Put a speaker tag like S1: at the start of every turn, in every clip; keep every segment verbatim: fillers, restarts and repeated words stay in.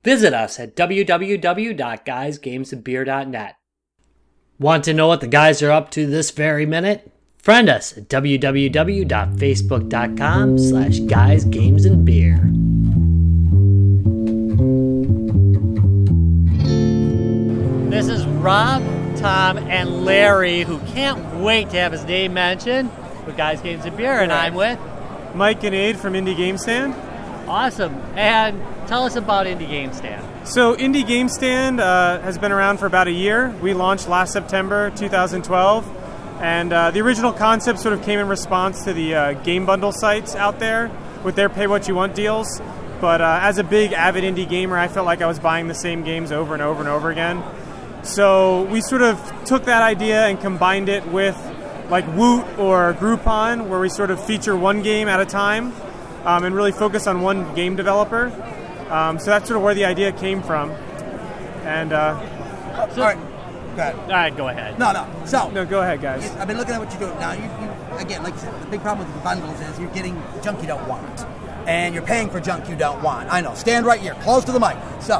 S1: Visit us at w w w dot guys games and beer dot net. Want to know what the guys are up to this very minute? Friend us at w w w dot facebook dot com slash guys games and beer. This is Rob, Tom, and Larry, who can't wait to have his name mentioned with Guys Games and Beer, and I'm with
S2: Mike and Aid from Indie Game Stand.
S1: Awesome. And tell us about Indie Game Stand.
S2: So Indie Game Stand uh, has been around for about a year. We launched last September two thousand twelve, and uh, the original concept sort of came in response to the uh, game bundle sites out there with their pay-what-you-want deals. But uh, as a big avid indie gamer, I felt like I was buying the same games over and over and over again. So we sort of took that idea and combined it with like Woot or Groupon, where we sort of feature one game at a time um, and really focus on one game developer. Um, so that's sort of where the idea came from. And uh,
S3: so, all right, go ahead.
S1: All right, go ahead.
S3: No, no. So
S2: no, go ahead, guys.
S3: I've been looking at what you're doing now. You, you, again, like you said, the big problem with the bundles is you're getting junk you don't want, and you're paying for junk you don't want. I know. Stand right here, close to the mic. So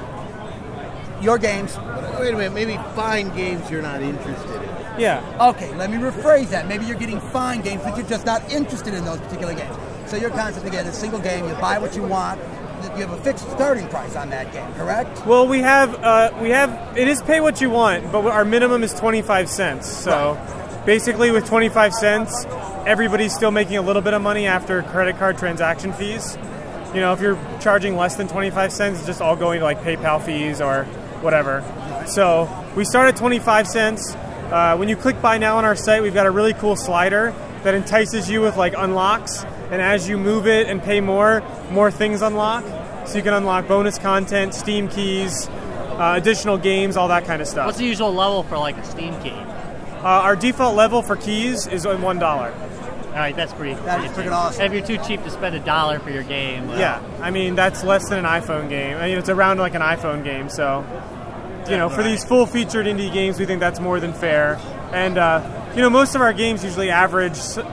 S3: your games.
S4: Wait a minute. Maybe fine games you're not interested in.
S2: Yeah.
S3: Okay. Let me rephrase that. Maybe you're getting fine games, but you're just not interested in those particular games. So your concept again is single game. You buy what you want. You have a fixed starting price on that game, correct?
S2: Well, we have uh, we have it is pay what you want, but our minimum is twenty-five cents. So
S3: right.
S2: Basically, with twenty-five cents, everybody's still making a little bit of money after credit card transaction fees. You know, if you're charging less than twenty-five cents, it's just all going to like PayPal fees or whatever. So we start at twenty-five cents. Uh, when you click buy now on our site, we've got a really cool slider that entices you with like unlocks. And as you move it and pay more, more things unlock. So you can unlock bonus content, Steam keys, uh, additional games, all that kind of stuff.
S1: What's the usual level for like a Steam key?
S2: Uh, our default level for keys is one dollar.
S1: All right, that's pretty.
S3: That is freaking awesome.
S1: If you're too cheap to spend a dollar for your game. Well.
S2: Yeah, I mean that's less than an iPhone game. I mean it's around like an iPhone game. So, you know, for these full-featured indie games, we think that's more than fair. And uh, you know, most of our games usually average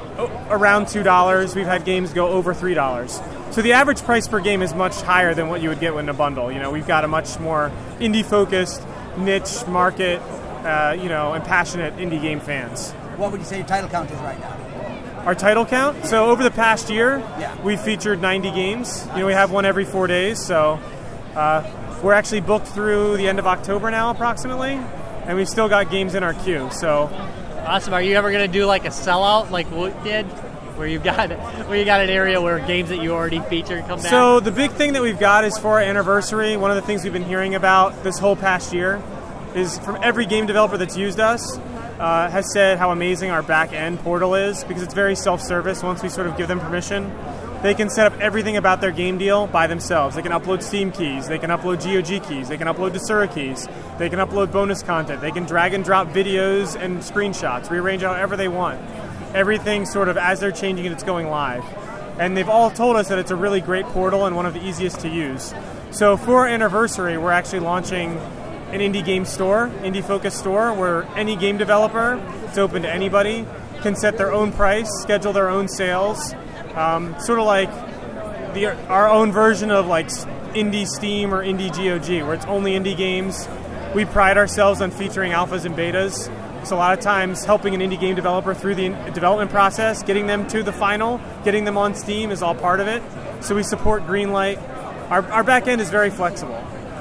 S2: around two dollars. We've had games go over three dollars. So the average price per game is much higher than what you would get in a bundle. You know, we've got a much more indie-focused niche market, uh, you know, and passionate indie game fans.
S3: What would you say your title count is right now?
S2: Our title count? So over the past year,
S3: yeah.
S2: we've featured ninety games. You know, we have one every four days. So uh, we're actually booked through the end of October now, approximately, and we've still got games in our queue. So.
S1: Awesome. Are you ever going to do like a sellout like Woot did, where you've got where you got an area where games that you already featured come back?
S2: So the big thing that we've got is for our anniversary. One of the things we've been hearing about this whole past year is from every game developer that's used us uh, has said how amazing our back end portal is because it's very self-service. Once we sort of give them permission, they can set up everything about their game deal by themselves. They can upload Steam keys, they can upload G O G keys, they can upload Desura keys, they can upload bonus content, they can drag and drop videos and screenshots, rearrange however they want. Everything sort of as they're changing it, it's going live. And they've all told us that it's a really great portal and one of the easiest to use. So for our anniversary, we're actually launching an indie game store, indie-focused store, where any game developer, it's open to anybody, can set their own price, schedule their own sales. Um, sort of like the, our own version of like indie Steam or indie G O G, where it's only indie games. We pride ourselves on featuring alphas and betas. So a lot of times helping an indie game developer through the development process, getting them to the final, getting them on Steam is all part of it. So we support Greenlight. Our, our back end is very flexible.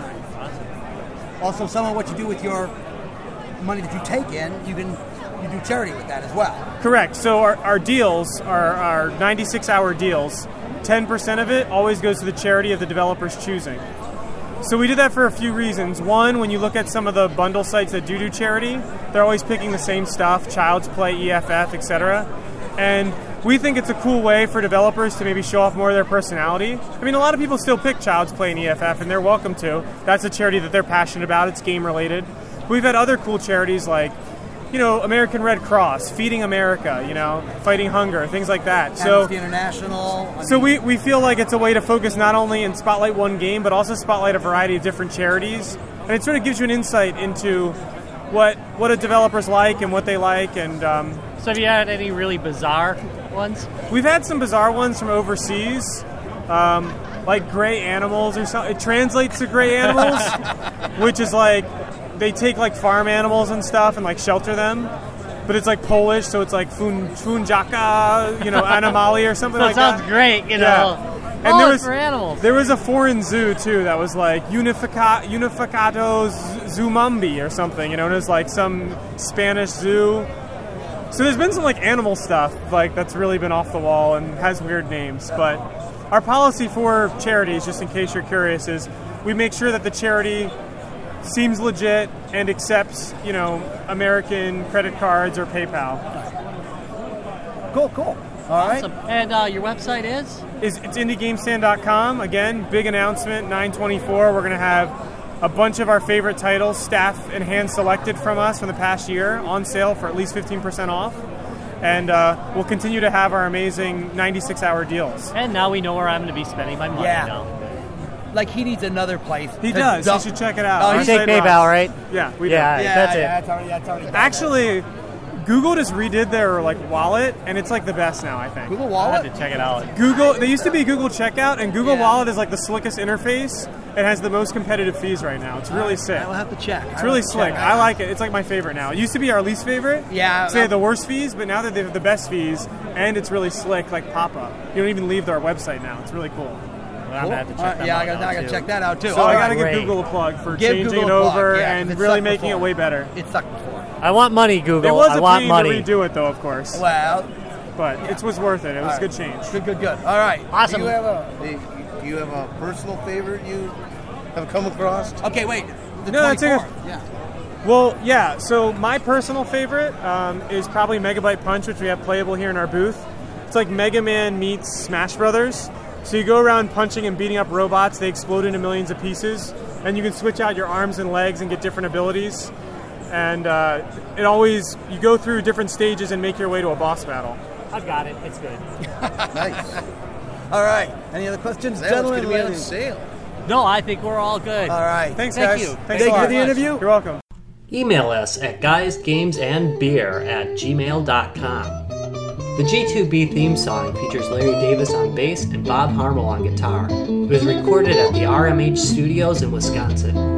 S3: Also, some of what you do with your money that you take in, you can you do charity with that as well.
S2: Correct. So our, our deals, our, our ninety-six hour deals, ten percent of it always goes to the charity of the developer's choosing. So we did that for a few reasons. One, when you look at some of the bundle sites that do do charity, they're always picking the same stuff, Child's Play, E F F, et cetera. And we think it's a cool way for developers to maybe show off more of their personality. I mean, a lot of people still pick Child's Play and E F F, and they're welcome to. That's a charity that they're passionate about. It's game-related. We've had other cool charities like, you know, American Red Cross, Feeding America, you know, Fighting Hunger, things like that. So,
S3: Amnesty International. I
S2: so
S3: mean,
S2: we, we feel like it's a way to focus not only and spotlight one game, but also spotlight a variety of different charities. And it sort of gives you an insight into what what a developer's like and what they like. And um,
S1: so have you had any really bizarre ones?
S2: We've had some bizarre ones from overseas. Um, like gray animals or something. It translates to gray animals, which is like they take like farm animals and stuff and like shelter them. But it's like Polish, so it's like fun, funjaka, you know, animali or something
S1: That
S2: like
S1: sounds
S2: that.
S1: great, you know.
S2: Yeah. And
S1: oh,
S2: there
S1: it's
S2: was
S1: for animals.
S2: there was a foreign zoo too that was like Unifica, Unificato Zumambi or something, you know, and it was like some Spanish zoo. So there's been some like animal stuff like that's really been off the wall and has weird names. But our policy for charities, just in case you're curious, is we make sure that the charity seems legit and accepts, you know, American credit cards or PayPal.
S3: Cool, cool. All right.
S1: Awesome. And uh, your website is?
S2: Is it's indie game stand dot com. Again, big announcement, nine twenty-four. We're going to have a bunch of our favorite titles, staff and hand selected from us from the past year, on sale for at least fifteen percent off. And uh, we'll continue to have our amazing ninety-six hour deals.
S1: And now we know where I'm going to be spending my money
S3: Yeah.
S1: now.
S3: Like he needs another place.
S2: He
S3: to
S2: does.
S3: dump-
S2: You should check it out.
S3: Oh,
S2: Our
S3: you
S1: You take
S2: site
S1: PayPal,
S2: rocks.
S1: right?
S2: Yeah, we
S1: Yeah.
S2: do.
S3: Yeah,
S1: That's it.
S3: yeah, That's already, that's already done.
S2: Actually, Google just redid their like wallet, and it's like the best now, I think.
S3: Google
S1: I'll have
S3: Wallet.
S1: to check it out.
S2: Google, they used to be Google Checkout, and Google
S3: Yeah.
S2: Wallet is like the slickest interface. It has the most competitive fees right now. It's really sick.
S3: I will have to check.
S2: It's really slick. I like it. It's like my favorite now. It used to be our least favorite.
S3: Yeah,
S2: So they had
S3: uh,
S2: the worst fees, but now that they have the best fees, and it's really slick, like pop-up. You don't even leave their website now. It's really cool.
S1: I'm going to have to check
S3: All right,
S1: that
S3: yeah,
S1: out
S3: I got
S1: now,
S3: I got to
S1: too.
S3: check that out too.
S2: So
S3: All
S2: I
S3: right.
S2: got to give
S1: great.
S2: Google a plug for
S3: Give
S2: changing
S3: Google
S2: it
S3: a plug,
S2: over
S3: yeah, 'cause
S2: and
S3: it
S2: really
S3: sucked
S2: making
S3: before.
S2: it way better.
S3: It sucked before.
S1: I want money,
S2: It
S1: Google.
S2: was
S1: I
S2: a
S1: want
S2: pain
S1: money.
S2: to redo it, though, of course.
S3: Well,
S2: But it was worth it. It was
S3: All
S2: good
S3: right.
S2: change.
S3: good, good, good. All right.
S1: Awesome.
S4: Do you have a do you- do you have a personal favorite you have come across?
S3: Okay, wait. The
S2: No, that's a good-
S3: twenty-fourth. Yeah.
S2: Well, yeah, so my personal favorite um, is probably Megabyte Punch, which we have playable here in our booth. It's like Mega Man meets Smash Brothers. So you go around punching and beating up robots, they explode into millions of pieces, and you can switch out your arms and legs and get different abilities. And uh, it always, you go through different stages and make your way to a boss battle.
S1: I've got it. It's good.
S4: Nice.
S3: All right. Any other questions,
S4: That was
S3: gentlemen?
S4: going to be on
S3: ladies?
S4: sale.
S1: No, I think we're all good.
S3: All right.
S2: Thanks,
S1: Thank
S2: guys.
S1: you.
S2: Thanks
S3: Thank
S2: a
S3: you
S2: lot.
S3: for the interview.
S2: You're welcome.
S1: Email us at guysgamesandbeer at gmail dot com. The G two B theme song features Larry Davis on bass and Bob Harmel on guitar. It was recorded at the R M H Studios in Wisconsin.